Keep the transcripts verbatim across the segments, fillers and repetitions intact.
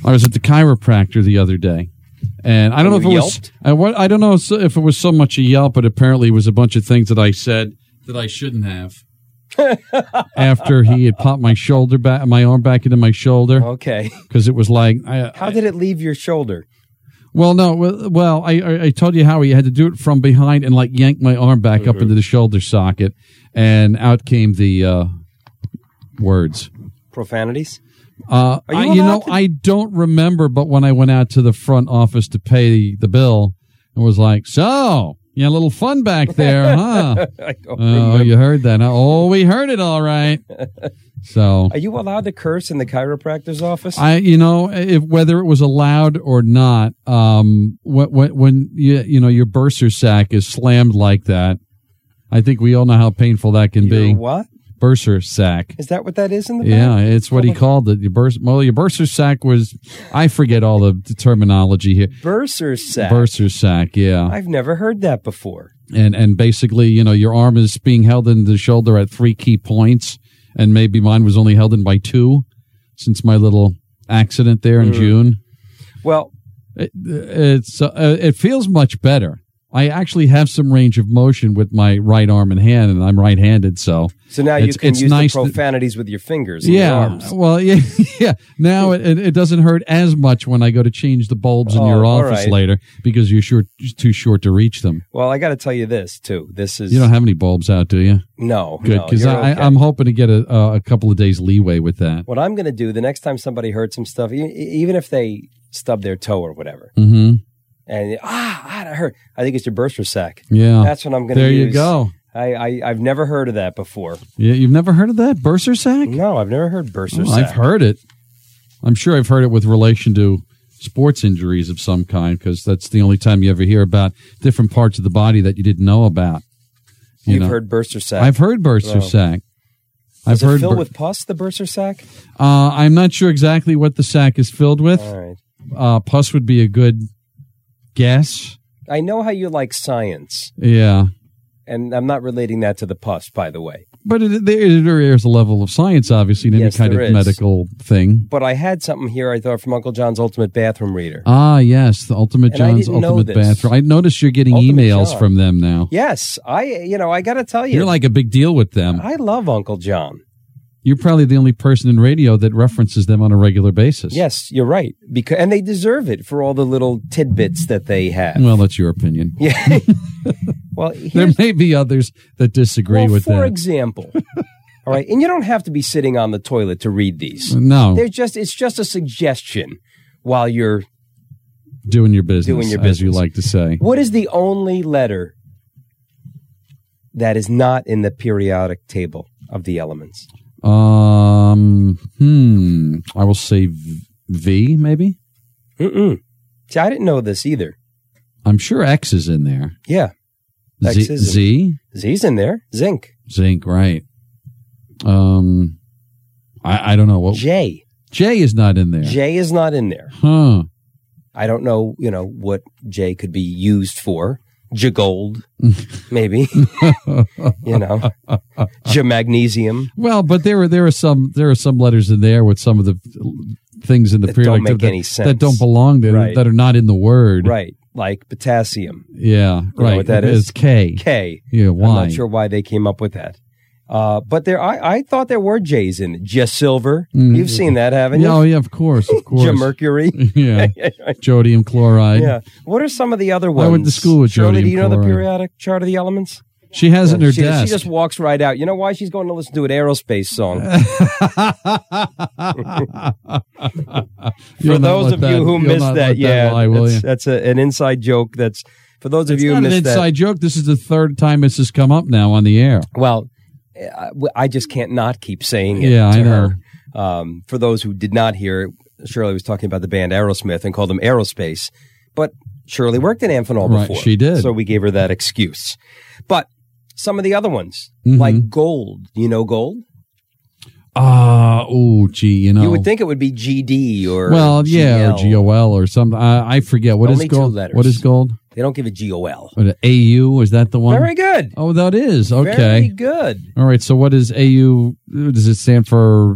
I was at the chiropractor the other day, and I don't know if it was I, what, I don't know if it was so much a yelp, but apparently it was a bunch of things that I said that I shouldn't have. After he had popped my shoulder back, my arm back into my shoulder. Okay. Because it was like, I, how did it leave your shoulder? Well, no. Well, I, I I told you how he had to do it from behind and like yank my arm back mm-hmm. up into the shoulder socket, and out came the uh, words. Profanities. Uh, you, I, you know, to- I don't remember, but when I went out to the front office to pay the bill, it was like, so. Yeah, a little fun back there, huh? I don't oh, remember. You heard that. Huh? Oh, we heard it all right. So, are you allowed to curse in the chiropractor's office? I, you know, if, whether it was allowed or not, um, when, when you, you know, your burser sac is slammed like that, I think we all know how painful that can your be. What? Burser sac. Is that what that is in the back? Yeah, it's what he called it. Your burst, well, your burser sac was, I forget all the, the terminology here. Burser sac. Burser sac, yeah. I've never heard that before. And and basically, you know, your arm is being held in the shoulder at three key points, and maybe mine was only held in by two since my little accident there in mm. June. Well, it, it's uh, it feels much better. I actually have some range of motion with my right arm and hand, and I'm right-handed, so so now you it's, can it's use nice the profanities that, with your fingers. And yeah, your arms. well, yeah, yeah. Now it, it doesn't hurt as much when I go to change the bulbs in oh, your office right. later because you're short, too short to reach them. Well, I got to tell you this too. This is you don't have any bulbs out, do you? No, good because no, I, okay. I'm hoping to get a, a couple of days leeway with that. What I'm going to do the next time somebody hurts some stuff, even if they stub their toe or whatever. Mm-hmm. And ah, ah, that hurt. I think it's your burster sac. Yeah, that's what I'm going to use. There you go. I, I I've never heard of that before. Yeah, you've never heard of that burster sac? No, I've never heard burster oh, sac. I've heard it. I'm sure I've heard it with relation to sports injuries of some kind because that's the only time you ever hear about different parts of the body that you didn't know about. You You've know? heard burster sac. I've heard burster oh. sac. I've Does it heard fill bur- with pus, the burster sac? Uh, I'm not sure exactly what the sac is filled with. All right. Uh, pus would be a good guess. I know how you like science. Yeah. And I'm not relating that to the pus, by the way. But it, there, there is a level of science, obviously, in yes, any kind of is. medical thing. But I had something here, I thought, from Uncle John's Ultimate Bathroom Reader. Ah, yes, the Ultimate and John's Ultimate Bathroom. I noticed you're getting Ultimate emails John. from them now. Yes, I, you know, I got to tell you. You're like a big deal with them. I love Uncle John. You're probably the only person in radio that references them on a regular basis. Yes, you're right. Because and they deserve it for all the little tidbits that they have. Well, that's your opinion. Yeah. Well, there may be others that disagree well, with for that. For example, all right, and you don't have to be sitting on the toilet to read these. No, they're just it's just a suggestion while you're doing your business, doing your business, as you like to say. What is the only letter that is not in the periodic table of the elements? Um, hmm. I will say V, maybe? Mm-mm. See, I didn't know this either. I'm sure X is in there. Yeah. Z? X is Z? In, Z's in there. Zinc. Zinc, right. Um, I, I don't know. what J. J is not in there. J is not in there. Huh. I don't know, you know, what J could be used for. J-gold, maybe. You know, J-magnesium. Well, but there are there are some there are some letters in there with some of the things in the that periodic don't make that, any sense. that don't belong there, right. that are not in the word. Right, like potassium. Yeah, you right. Know what that it's is? K. K. Yeah, why? I'm not sure why they came up with that. Uh, but there, I, I thought there were J's in it. J-silver. Mm. You've seen that, haven't you? Yeah, oh, yeah, of course, of course. J-mercury. Yeah. Jodium chloride. Yeah. What are some of the other ones? I went to school with Shirley, jodium do you know chloride. the periodic chart of the elements? She has it in her she, desk. She just walks right out. You know why? She's going to listen to an Aerospace song. For those of that, you who missed that, yeah, that lie, that's, that's a, an inside joke. That's for those of it's you who not missed an inside that. joke. This is the third time this has come up now on the air. Well, I just can't not keep saying it yeah, to I know. her. Um, for those who did not hear, Shirley was talking about the band Aerosmith and called them Aerospace. But Shirley worked in Amphenol right, before. She did. So we gave her that excuse. But some of the other ones, mm-hmm. like gold. You know gold? Ah, uh, oh, gee, you know. You would think it would be G D or Well, G L. yeah, or G O L or something. I, I forget. What Only is gold? two letters. What is gold? They don't give it G O L. What, A U, is that the one? Very good. Oh, that is. Okay. Very good. All right, so what is A U? Does it stand for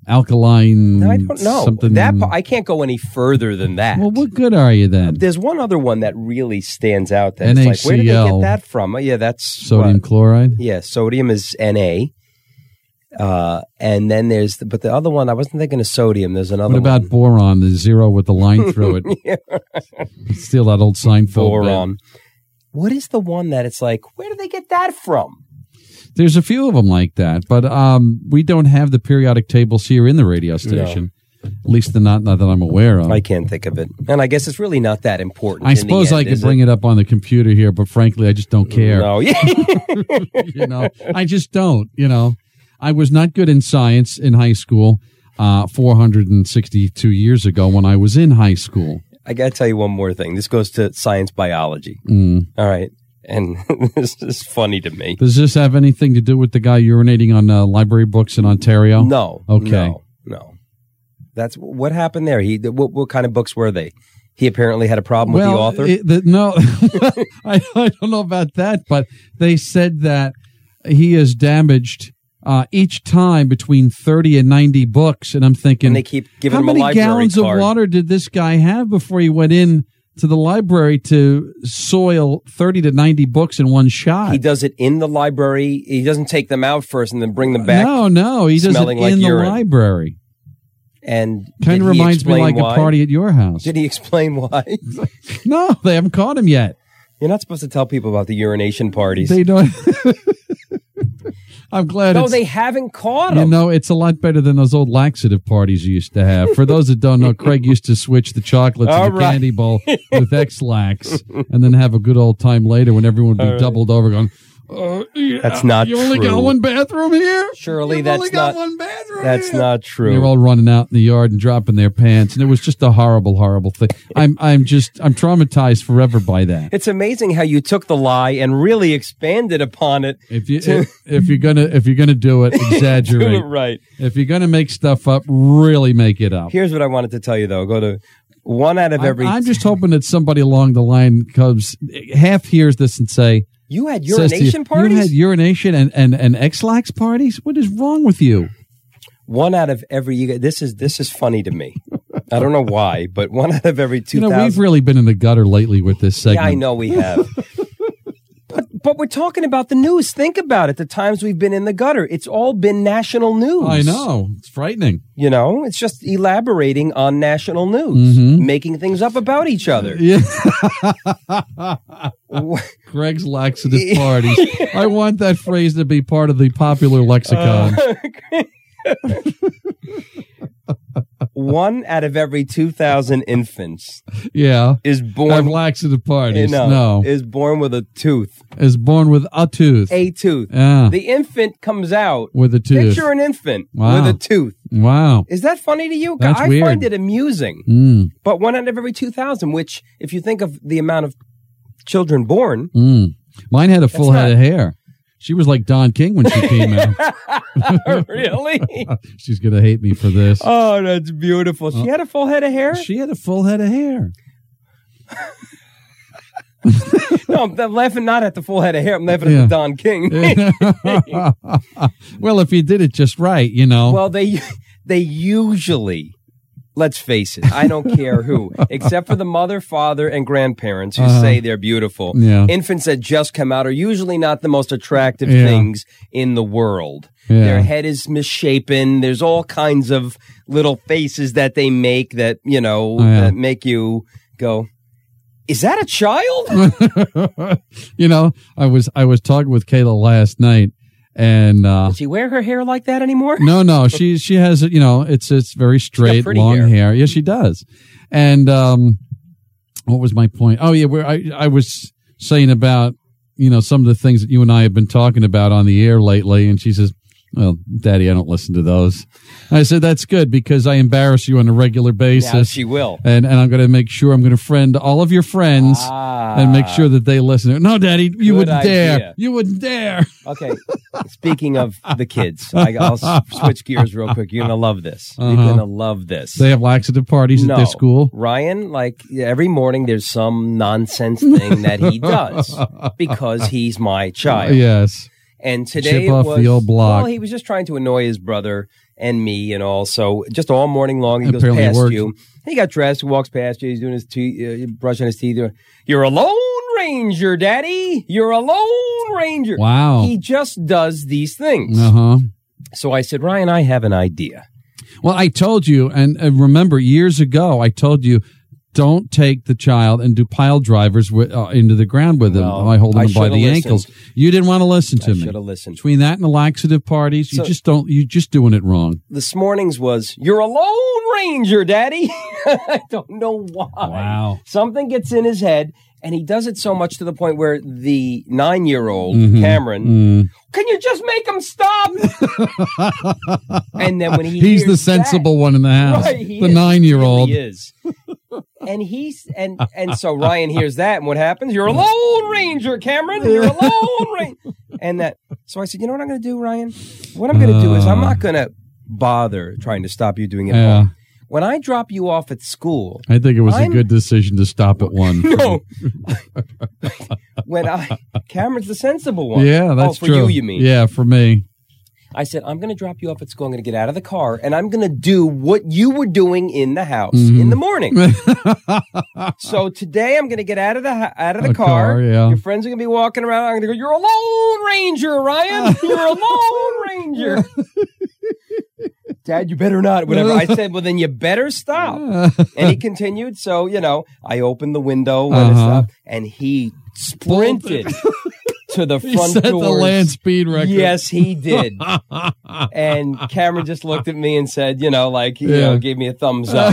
alkaline. No, I don't know. Something. That I can't go any further than that. Well, what good are you then? There's one other one that really stands out. That N A C L. it's like, where did they get that from? Oh, yeah, that's sodium what? chloride. Yeah, sodium is Na. Uh, and then there's, the, but the other one, I wasn't thinking of sodium. There's another. What about one. boron? The zero with the line through it. Yeah. Steal that old Seinfeld Boron. bit. What is the one that it's like? Where did they get that from? There's a few of them like that, but um, we don't have the periodic tables here in the radio station. No. At least the not, not that I'm aware of. I can't think of it, and I guess it's really not that important. I suppose end, I could bring it? it up on the computer here, but frankly, I just don't care. No, yeah, you know, I just don't. You know, I was not good in science in high school uh, four hundred sixty-two years ago when I was in high school. I got to tell you one more thing. This goes to science biology. Mm. All right. And this is funny to me. Does this have anything to do with the guy urinating on uh, library books in Ontario? No. Okay. No. No. That's what happened there. He. What, what kind of books were they? He apparently had a problem well, with the author. It, the, no, I, I don't know about that, but they said that he has damaged uh, each time between thirty and ninety books, and I'm thinking, and they keep giving how him many a library gallons card. of water did this guy have before he went in to the library to soil thirty to ninety books in one shot? He does it in the library. He doesn't take them out first and then bring them back. No, no, he does it in like the urine. library. And kind of reminds me like why? a party at your house. Did he explain why? No, they haven't caught him yet. You're not supposed to tell people about the urination parties. They don't. I'm glad. No, it's, they haven't caught him. You know, it's a lot better than those old laxative parties you used to have. For those that don't know, Craig used to switch the chocolates All in the right. candy bowl with X-Lax, and then have a good old time later when everyone would be All right. doubled over, going, uh, yeah, That's not You only true. got one bathroom here? Surely You've that's only got not. one bathroom That's here? not true. They're all running out in the yard and dropping their pants, and it was just a horrible, horrible thing. I'm, I'm just, I'm traumatized forever by that. It's amazing how you took the lie and really expanded upon it. If you, if, if you're gonna, if you're gonna do it, exaggerate. Do it right. If you're gonna make stuff up, really make it up. Here's what I wanted to tell you, though. Go to one out of every. I'm, I'm just hoping that somebody along the line comes, half hears this and say, You had says to urination you, parties? You had urination and, and, and X-Lax parties? What is wrong with you? One out of every. You, this is this is funny to me. I don't know why, but one out of every two You know, thousand. we've really been in the gutter lately with this segment. Yeah, I know we have. but but we're talking about the news. Think about it. The times we've been in the gutter, it's all been national news. I know. It's frightening. You know, it's just elaborating on national news, Mhm. making things up about each other. Yeah. Greg's laxative parties. I want that phrase to be part of the popular lexicon. One out of every two thousand infants yeah. is Have born. laxative parties. no, no. is born with a tooth, Is born with a tooth. a tooth. Yeah. The infant comes out With a tooth. Picture an infant Wow. with a tooth. Wow. Is that funny to you? That's I weird. find it amusing. Mm. But one out of every two thousand, which, if you think of the amount of children born, Mm. Mine had a full That's head not- of hair. She was like Don King when she came out. really? She's going to hate me for this. Oh, that's beautiful. She had a full head of hair? She had a full head of hair. No, I'm, I'm laughing not at the full head of hair. I'm laughing Yeah. at the Don King. Well, if you did it just right, you know. Well, they they usually, let's face it, I don't care who, except for the mother, father, and grandparents who Uh-huh. say they're beautiful. Yeah. Infants that just come out are usually not the most attractive Yeah. things in the world. Yeah. Their head is misshapen. There's all kinds of little faces that they make that, you know, Oh, yeah. that make you go, is that a child? You know, I was I was talking with Kayla last night, and uh, Does she wear her hair like that anymore? no, no, she she has you know it's it's very straight, pretty long hair. hair. Yes, she does. And um, what was my point? Oh yeah, where I I was saying about you know some of the things that you and I have been talking about on the air lately, and she says, "Well, Daddy, I don't listen to those." I said, "That's good because I embarrass you on a regular basis." Yeah, she will. And and I'm going to make sure I'm going to friend all of your friends Ah. and make sure that they listen. No, Daddy, you Good wouldn't dare. idea. You wouldn't dare. Okay. Speaking of the kids, I, I'll s- switch gears real quick. You're going to love this. You're Uh-huh. going to love this. They have laxative parties no. at their school. Ryan, like every morning, there's some nonsense thing that he does because he's my child. Yes. And today Chip it off was, the old block. well, he was just trying to annoy his brother, and me and all. So just all morning long, he goes Apparently it past worked. you. He got dressed, walks past you. He's doing his teeth, uh, brushing his teeth. You're a Lone Ranger, Daddy. You're a Lone Ranger. Wow. He just does these things. Uh-huh. So I said, Ryan, I have an idea. Well, I told you, and, and remember, years ago, I told you, don't take the child and do pile drivers with, uh, into the ground with him No, by holding I him by the should've ankles. listened. You didn't want to listen to I me. should have listened. Between that and the laxative parties, you So- just don't. You're just doing it wrong. This morning's was, you're a Lone Ranger, Daddy. I don't know why. Wow. Something gets in his head, and he does it so much to the point where the nine-year-old, Mhm. Cameron, Mm. can you just make him stop? And then when he He's hears the sensible that, one in the house, right, he the is. nine-year-old. He really is. And he's and and so Ryan hears that, and what happens? You're a Lone Ranger, Cameron. You're a Lone Ranger. And that. So I said, you know what I'm going to do, Ryan? What I'm going to do is I'm not going to bother trying to stop you doing it. Yeah. Home. When I drop you off at school, I think it was I'm- a good decision to stop at one. no. when I Cameron's the sensible one. Yeah, that's oh, for true. you, you mean? Yeah, for me. I said, I'm going to drop you off at school. I'm going to get out of the car, and I'm going to do what you were doing in the house Mhm. in the morning. So today, I'm going to get out of the ho- out of the A car. car, yeah. Your friends are going to be walking around. I'm going to go, you're a Lone Ranger, Ryan. You're a Lone Ranger. Dad, you better not. Whatever. I said, well, then you better stop. And he continued. So, you know, I opened the window when it Uh-huh. stopped, and he sprinted to the He front set doors. the land speed record. Yes, he did. And Cameron just looked at me and said, you know, like, you Yeah. know, gave me a thumbs up.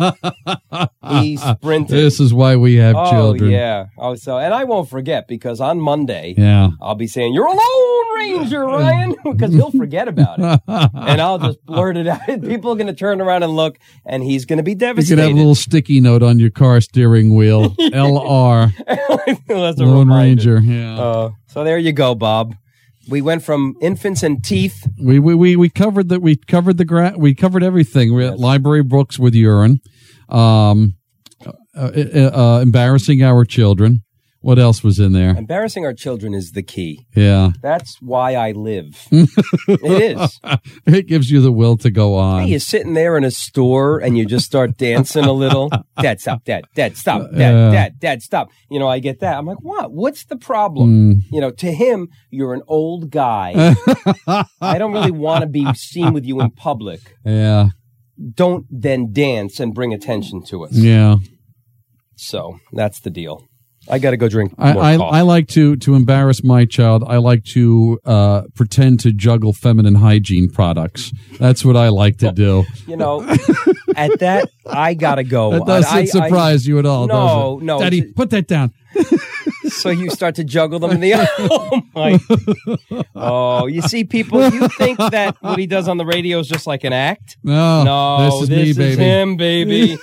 He sprinted. This is why we have oh, children. yeah. Oh, so, and I won't forget because on Monday, Yeah. I'll be saying, you're a Lone Ranger, Ryan, because he'll forget about it. And I'll just blurt it out. People are going to turn around and look, and he's going to be You could devastated. have a little sticky note on your car steering wheel. L R. That's a Lone reminder. Ranger. Yeah. Uh, so there you go, Bob. We went from infants and teeth. We we we, we covered the we covered the gra- we covered everything. We had Yes. library books with urine. Um, uh, uh, uh, embarrassing our children. What else was in there? Embarrassing our children is the key. Yeah. That's why I live. It is. It gives you the will to go on. Hey, you're sitting there in a store and you just start dancing a little. Dad, stop. Dad, Dad, stop. Dad, Yeah. Dad, Dad, stop. You know, I get that. I'm like, what? What's the problem? Mm. You know, to him, you're an old guy. I don't really want to be seen with you in public. Yeah. Don't then dance and bring attention to us. Yeah. So that's the deal. I got to go drink I, more I, coffee. I like to, to embarrass my child. I like to uh, pretend to juggle feminine hygiene products. That's what I like to do. You know, at that, I got to go. That doesn't I- I- surprise you at all, No, does it? no, Daddy, it's- put that down. So you start to juggle them in the oh my oh you see people you think that what he does on the radio is just like an act. No, No, this is me, baby. him, baby.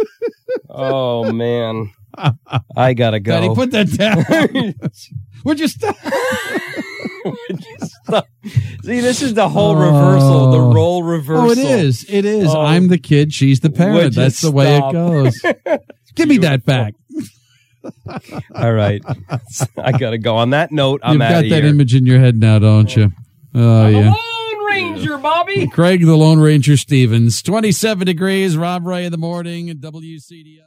Oh man, I gotta go. Daddy, put that down. Would you stop? Stop. See, this is the whole reversal, the Oh. role reversal. Oh, it is. It is. Oh. I'm the kid. She's the Would parent. you That's the way it stop? goes. Give me that back. All right, I gotta go. On that note, I'm You've out got of that here. image in your head now, don't you? Oh, I'm a yeah. Lone Ranger, Bobby. Craig the Lone Ranger Stevens. twenty-seven degrees. Rob Ray in the morning at W C D I.